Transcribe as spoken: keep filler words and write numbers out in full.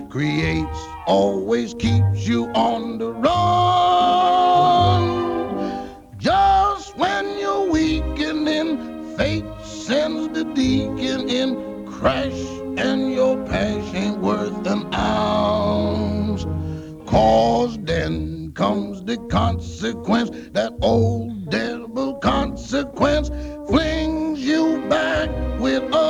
creates always keeps you on the run. Just when you're weakening, fate sends the deacon in, crash, and your pash ain't worth an ounce. Cause then comes the consequence, that old devil consequence flings you back with a